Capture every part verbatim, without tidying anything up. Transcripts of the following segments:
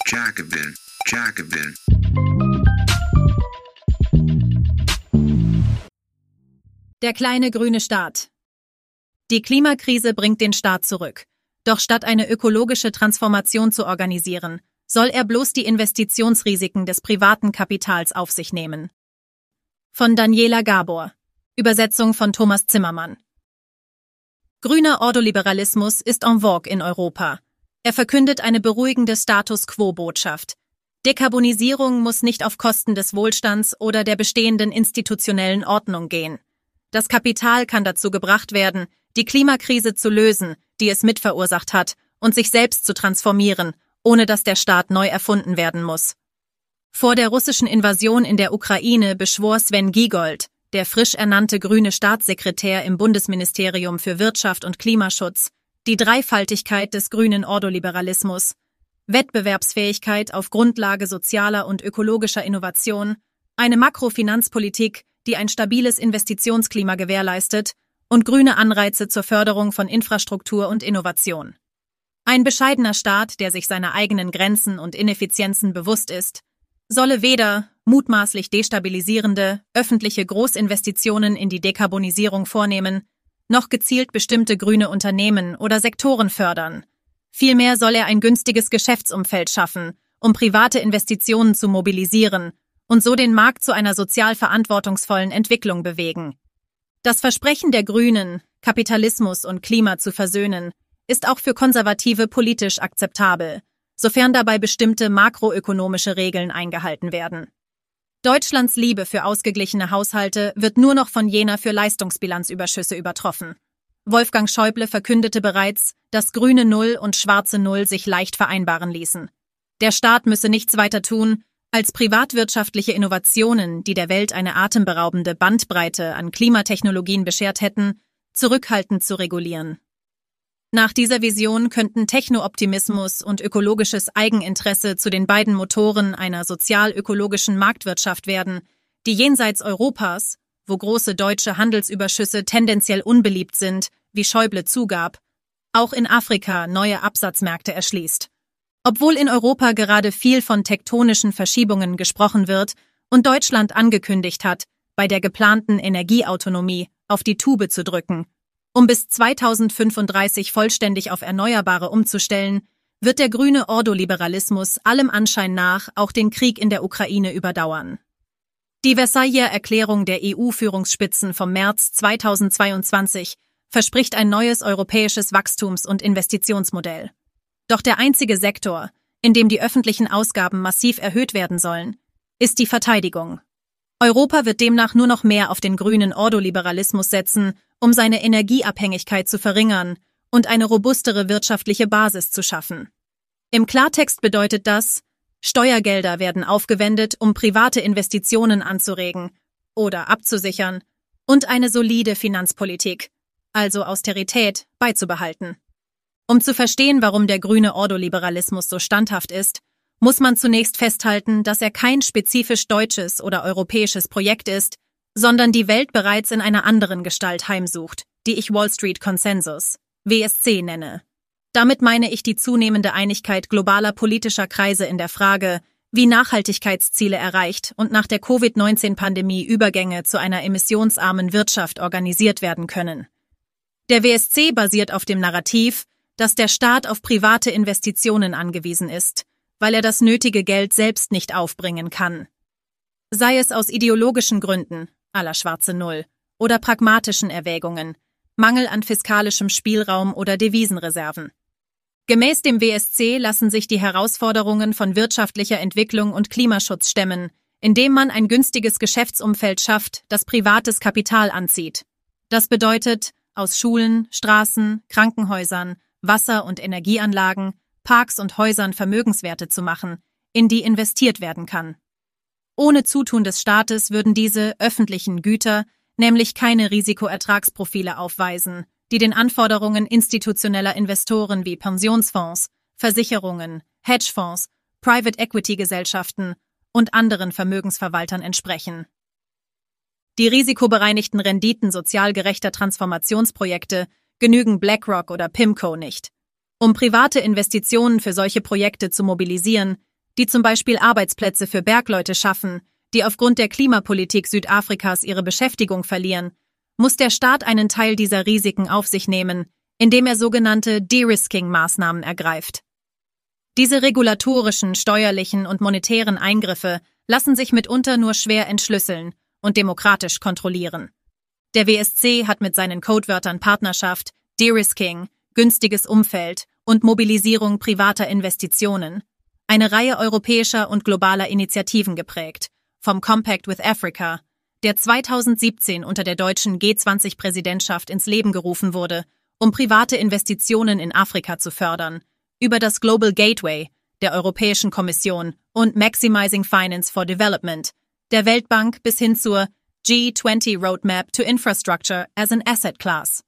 Jacobin, Jacobin. Der kleine grüne Staat. Die Klimakrise bringt den Staat zurück. Doch statt eine ökologische Transformation zu organisieren, soll er bloß die Investitionsrisiken des privaten Kapitals auf sich nehmen. Von Daniela Gabor. Übersetzung von Thomas Zimmermann. Grüner Ordoliberalismus ist en vogue in Europa. Er verkündet eine beruhigende Status-quo-Botschaft. Dekarbonisierung muss nicht auf Kosten des Wohlstands oder der bestehenden institutionellen Ordnung gehen. Das Kapital kann dazu gebracht werden, die Klimakrise zu lösen, die es mitverursacht hat, und sich selbst zu transformieren, ohne dass der Staat neu erfunden werden muss. Vor der russischen Invasion in der Ukraine beschwor Sven Giegold, der frisch ernannte grüne Staatssekretär im Bundesministerium für Wirtschaft und Klimaschutz, die Dreifaltigkeit des grünen Ordoliberalismus: Wettbewerbsfähigkeit auf Grundlage sozialer und ökologischer Innovation, eine Makrofinanzpolitik, die ein stabiles Investitionsklima gewährleistet, und grüne Anreize zur Förderung von Infrastruktur und Innovation. Ein bescheidener Staat, der sich seiner eigenen Grenzen und Ineffizienzen bewusst ist, solle weder mutmaßlich destabilisierende öffentliche Großinvestitionen in die Dekarbonisierung vornehmen, noch gezielt bestimmte grüne Unternehmen oder Sektoren fördern. Vielmehr soll er ein günstiges Geschäftsumfeld schaffen, um private Investitionen zu mobilisieren und so den Markt zu einer sozial verantwortungsvollen Entwicklung bewegen. Das Versprechen der Grünen, Kapitalismus und Klima zu versöhnen, ist auch für Konservative politisch akzeptabel, sofern dabei bestimmte makroökonomische Regeln eingehalten werden. Deutschlands Liebe für ausgeglichene Haushalte wird nur noch von jener für Leistungsbilanzüberschüsse übertroffen. Wolfgang Schäuble verkündete bereits, dass grüne Null und schwarze Null sich leicht vereinbaren ließen. Der Staat müsse nichts weiter tun, als privatwirtschaftliche Innovationen, die der Welt eine atemberaubende Bandbreite an Klimatechnologien beschert hätten, zurückhaltend zu regulieren. Nach dieser Vision könnten Techno-Optimismus und ökologisches Eigeninteresse zu den beiden Motoren einer sozial-ökologischen Marktwirtschaft werden, die jenseits Europas, wo große deutsche Handelsüberschüsse tendenziell unbeliebt sind, wie Schäuble zugab, auch in Afrika neue Absatzmärkte erschließt. Obwohl in Europa gerade viel von tektonischen Verschiebungen gesprochen wird und Deutschland angekündigt hat, bei der geplanten Energieautonomie auf die Tube zu drücken, um bis zweitausendfünfunddreißig vollständig auf Erneuerbare umzustellen, wird der grüne Ordoliberalismus allem Anschein nach auch den Krieg in der Ukraine überdauern. Die Versailler Erklärung der E U-Führungsspitzen vom März zweitausendzweiundzwanzig verspricht ein neues europäisches Wachstums- und Investitionsmodell. Doch der einzige Sektor, in dem die öffentlichen Ausgaben massiv erhöht werden sollen, ist die Verteidigung. Europa wird demnach nur noch mehr auf den grünen Ordoliberalismus setzen, um seine Energieabhängigkeit zu verringern und eine robustere wirtschaftliche Basis zu schaffen. Im Klartext bedeutet das, Steuergelder werden aufgewendet, um private Investitionen anzuregen oder abzusichern und eine solide Finanzpolitik, also Austerität, beizubehalten. Um zu verstehen, warum der grüne Ordoliberalismus so standhaft ist, muss man zunächst festhalten, dass er kein spezifisch deutsches oder europäisches Projekt ist, sondern die Welt bereits in einer anderen Gestalt heimsucht, die ich Wall Street Consensus, W S C, nenne. Damit meine ich die zunehmende Einigkeit globaler politischer Kreise in der Frage, wie Nachhaltigkeitsziele erreicht und nach der Covid neunzehn Pandemie Übergänge zu einer emissionsarmen Wirtschaft organisiert werden können. Der W S C basiert auf dem Narrativ, dass der Staat auf private Investitionen angewiesen ist, weil er das nötige Geld selbst nicht aufbringen kann. Sei es aus ideologischen Gründen, à la schwarze Null, oder pragmatischen Erwägungen, Mangel an fiskalischem Spielraum oder Devisenreserven. Gemäß dem W S C lassen sich die Herausforderungen von wirtschaftlicher Entwicklung und Klimaschutz stemmen, indem man ein günstiges Geschäftsumfeld schafft, das privates Kapital anzieht. Das bedeutet, aus Schulen, Straßen, Krankenhäusern, Wasser- und Energieanlagen, Parks und Häusern Vermögenswerte zu machen, in die investiert werden kann. Ohne Zutun des Staates würden diese öffentlichen Güter nämlich keine Risikoertragsprofile aufweisen, die den Anforderungen institutioneller Investoren wie Pensionsfonds, Versicherungen, Hedgefonds, Private-Equity-Gesellschaften und anderen Vermögensverwaltern entsprechen. Die risikobereinigten Renditen sozial gerechter Transformationsprojekte genügen BlackRock oder PIMCO nicht. Um private Investitionen für solche Projekte zu mobilisieren, die zum Beispiel Arbeitsplätze für Bergleute schaffen, die aufgrund der Klimapolitik Südafrikas ihre Beschäftigung verlieren, muss der Staat einen Teil dieser Risiken auf sich nehmen, indem er sogenannte De-Risking-Maßnahmen ergreift. Diese regulatorischen, steuerlichen und monetären Eingriffe lassen sich mitunter nur schwer entschlüsseln und demokratisch kontrollieren. Der W S C hat mit seinen Codewörtern Partnerschaft, De-Risking, günstiges Umfeld und Mobilisierung privater Investitionen eine Reihe europäischer und globaler Initiativen geprägt, vom Compact with Africa, der zweitausendsiebzehn unter der deutschen G zwanzig Präsidentschaft ins Leben gerufen wurde, um private Investitionen in Afrika zu fördern, über das Global Gateway der Europäischen Kommission und Maximizing Finance for Development der Weltbank bis hin zur G zwanzig Roadmap to Infrastructure as an Asset Class.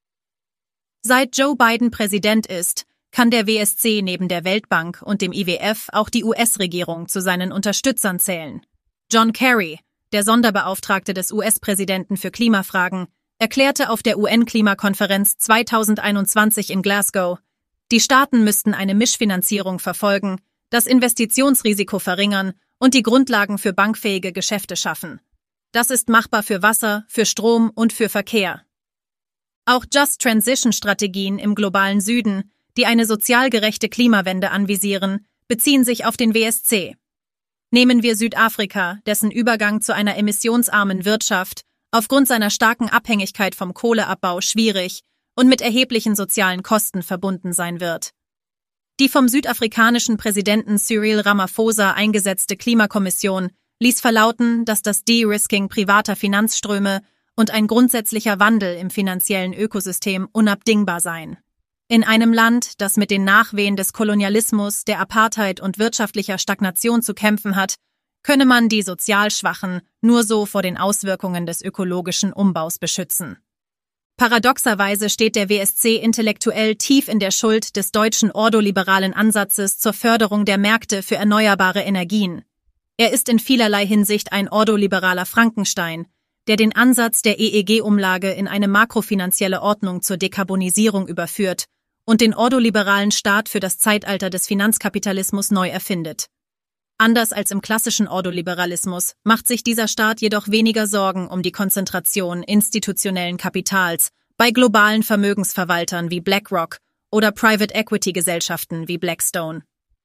Seit Joe Biden Präsident ist, kann der W S C neben der Weltbank und dem I W F auch die U S-Regierung zu seinen Unterstützern zählen. John Kerry, der Sonderbeauftragte des U S-Präsidenten für Klimafragen, erklärte auf der U N-Klimakonferenz zweitausendeinundzwanzig in Glasgow, die Staaten müssten eine Mischfinanzierung verfolgen, das Investitionsrisiko verringern und die Grundlagen für bankfähige Geschäfte schaffen. Das ist machbar für Wasser, für Strom und für Verkehr. Auch Just Transition-Strategien im globalen Süden, die eine sozial gerechte Klimawende anvisieren, beziehen sich auf den W S C. Nehmen wir Südafrika, dessen Übergang zu einer emissionsarmen Wirtschaft aufgrund seiner starken Abhängigkeit vom Kohleabbau schwierig und mit erheblichen sozialen Kosten verbunden sein wird. Die vom südafrikanischen Präsidenten Cyril Ramaphosa eingesetzte Klimakommission ließ verlauten, dass das De-Risking privater Finanzströme und ein grundsätzlicher Wandel im finanziellen Ökosystem unabdingbar seien. In einem Land, das mit den Nachwehen des Kolonialismus, der Apartheid und wirtschaftlicher Stagnation zu kämpfen hat, könne man die sozial Schwachen nur so vor den Auswirkungen des ökologischen Umbaus beschützen. Paradoxerweise steht der W S C intellektuell tief in der Schuld des deutschen ordoliberalen Ansatzes zur Förderung der Märkte für erneuerbare Energien. Er ist in vielerlei Hinsicht ein ordoliberaler Frankenstein, der den Ansatz der E E G-Umlage in eine makrofinanzielle Ordnung zur Dekarbonisierung überführt und den ordoliberalen Staat für das Zeitalter des Finanzkapitalismus neu erfindet. Anders als im klassischen Ordoliberalismus macht sich dieser Staat jedoch weniger Sorgen um die Konzentration institutionellen Kapitals bei globalen Vermögensverwaltern wie BlackRock oder Private-Equity-Gesellschaften wie Blackstone.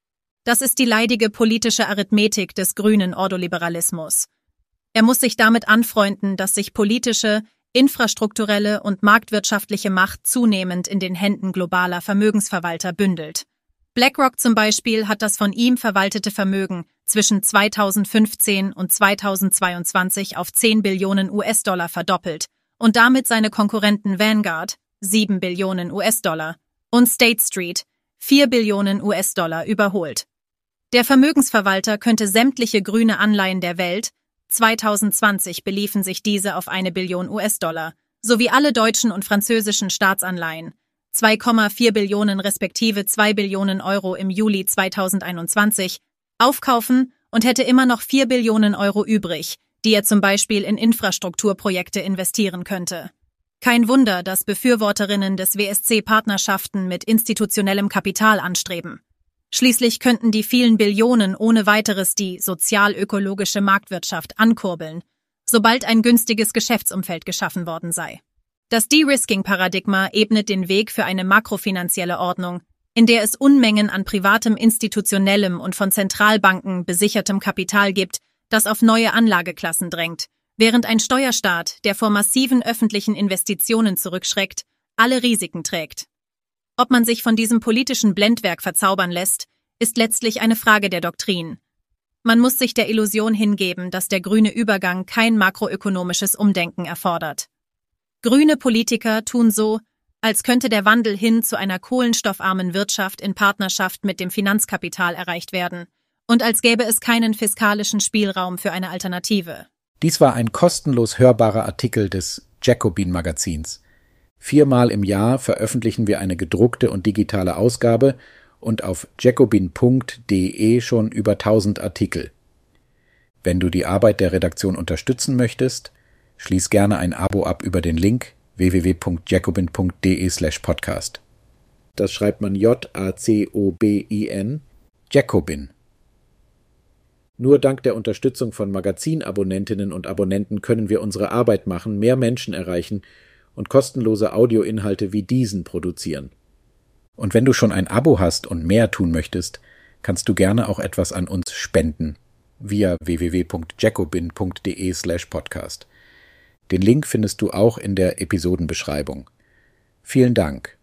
Das ist die leidige politische Arithmetik des grünen Ordoliberalismus. Er muss sich damit anfreunden, dass sich politische, infrastrukturelle und marktwirtschaftliche Macht zunehmend in den Händen globaler Vermögensverwalter bündelt. BlackRock zum Beispiel hat das von ihm verwaltete Vermögen zwischen zweitausendfünfzehn und zweitausendzweiundzwanzig auf zehn Billionen U S-Dollar verdoppelt und damit seine Konkurrenten Vanguard, sieben Billionen U S-Dollar, und State Street, vier Billionen U S-Dollar überholt. Der Vermögensverwalter könnte sämtliche grüne Anleihen der Welt, zweitausendzwanzig beliefen sich diese auf eine Billion U S-Dollar, sowie alle deutschen und französischen Staatsanleihen, zwei Komma vier Billionen respektive zwei Billionen Euro im Juli zweitausendeinundzwanzig, aufkaufen und hätte immer noch vier Billionen Euro übrig, die er zum Beispiel in Infrastrukturprojekte investieren könnte. Kein Wunder, dass Befürworterinnen des W S C Partnerschaften mit institutionellem Kapital anstreben. Schließlich könnten die vielen Billionen ohne weiteres die sozial-ökologische Marktwirtschaft ankurbeln, sobald ein günstiges Geschäftsumfeld geschaffen worden sei. Das De-Risking-Paradigma ebnet den Weg für eine makrofinanzielle Ordnung, in der es Unmengen an privatem, institutionellem und von Zentralbanken besichertem Kapital gibt, das auf neue Anlageklassen drängt, während ein Steuerstaat, der vor massiven öffentlichen Investitionen zurückschreckt, alle Risiken trägt. Ob man sich von diesem politischen Blendwerk verzaubern lässt, ist letztlich eine Frage der Doktrin. Man muss sich der Illusion hingeben, dass der grüne Übergang kein makroökonomisches Umdenken erfordert. Grüne Politiker tun so, als könnte der Wandel hin zu einer kohlenstoffarmen Wirtschaft in Partnerschaft mit dem Finanzkapital erreicht werden und als gäbe es keinen fiskalischen Spielraum für eine Alternative. Dies war ein kostenlos hörbarer Artikel des Jacobin-Magazins. Viermal im Jahr veröffentlichen wir eine gedruckte und digitale Ausgabe und auf jacobin punkt de schon über tausend Artikel. Wenn du die Arbeit der Redaktion unterstützen möchtest, schließ gerne ein Abo ab über den Link w w w punkt jacobin punkt de slash podcast. Das schreibt man J A C O B I N, Jacobin. Nur dank der Unterstützung von Magazinabonnentinnen und Abonnenten können wir unsere Arbeit machen, mehr Menschen erreichen und kostenlose Audioinhalte wie diesen produzieren. Und wenn du schon ein Abo hast und mehr tun möchtest, kannst du gerne auch etwas an uns spenden via w w w punkt jacobin punkt d e slash podcast. Den Link findest du auch in der Episodenbeschreibung. Vielen Dank.